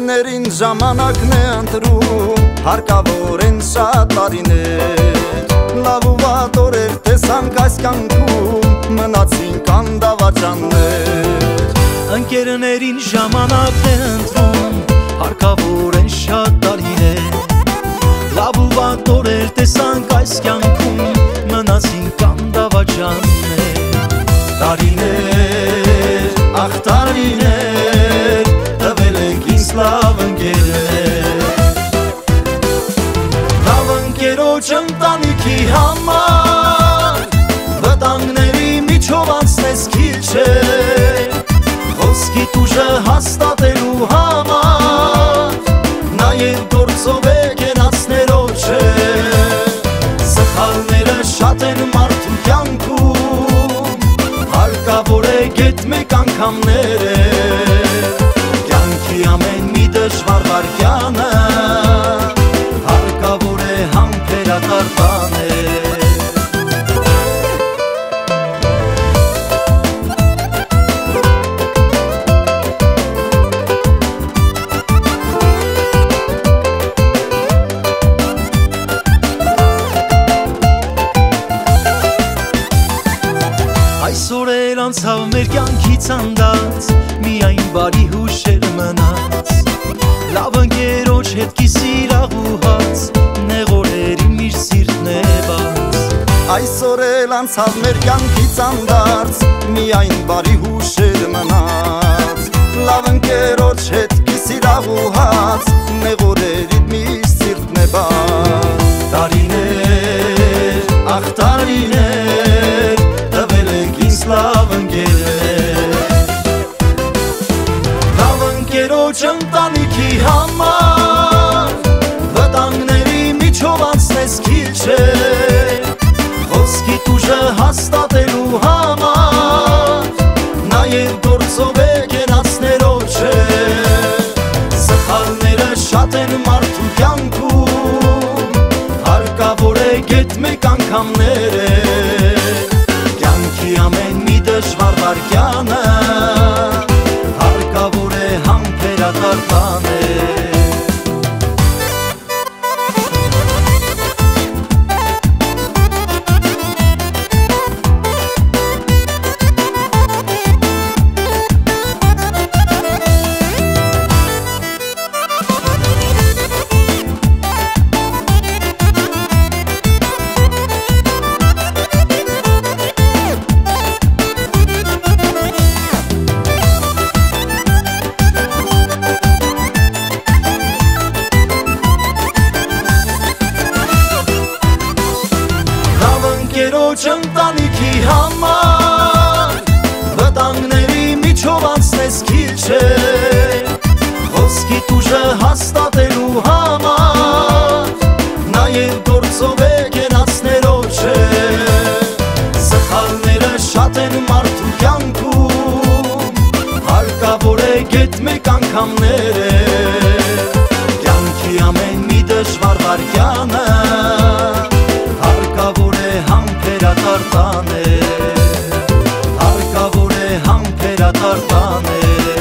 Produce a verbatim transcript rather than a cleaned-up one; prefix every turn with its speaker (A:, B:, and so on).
A: Ընկերներին ժամանակն է ընտրում, հարկավոր են շատ տարիներ, լավ ու վատ օրեր տեսանք այս կյանքում, մնացին կանդավաճաններ։
B: Ընկերներին ժամանակն է ընտրում, հարկավոր են շատ տարիներ, լավ ու վատ օրեր տեսանք այս կյանքում, մնացին կանդավաճաններ։ Տարիներ, ախ տարիներ, տվել եք ինձ լավ ընկերներ, լավ ընկերոջ ընտանիքի համար, վտանգների միջով անցնես քիչ է, խոսքիդ ուժը հաստատելու համար, նաև գործով է կենացներոջ է, սխալները շատ են մարդու կյանքում, հարկավոր է գետ մեկ անգամներ է, կյանքի ամեն մի դժվար վարկյանը, հարկավոր է համբերատար բաներ։ Այսօր էլ անցավ մեր կյանքից անդած, միայն բարի հուշեր մնաց, լավ ընկերոջ հետ կիսիր աղուհաց, նեղ օրերի միշտ սիրտն է բաց։
A: Այսօր էլ անցավ մեր կյանքից անդարձ, միայն բարի հուշեր մնաց, լավ ընկերոջ հետ կիսիր աղուհաց, նեղ օրերի միշտ սիրտն է բաց։
B: Տարիներ, ախ տարիներ, լավ ընկերներ, լավ ընկերոջ ընտանիքի համար, վտանգների միջով անցնես քիչ է, խոսքիդ ուժը հաստատելու համար, նաև գործով է կենացներոջ է, սխալները շատ են մարդու կյանքում, հարկավոր է գետ մեկ անգամներ է, ամեն մի դժվար վարկյանը, հարկավոր է համբերատար բաներ։ Ընկերոջ ընտանիքի համար, վտանգների միջով անցնես քիչ է, խոսքիդ ուժը հաստատելու համար, նաև գործով է կենացներոջ է, սխալները շատ են մարդու կյանքում, հարկավոր է գետ մեկ անգամներ է, կյանքի ամեն մի դժվար վարկյանը, հարկավոր է համբերատար բաներ, հարկավոր է համբերատար բաներ։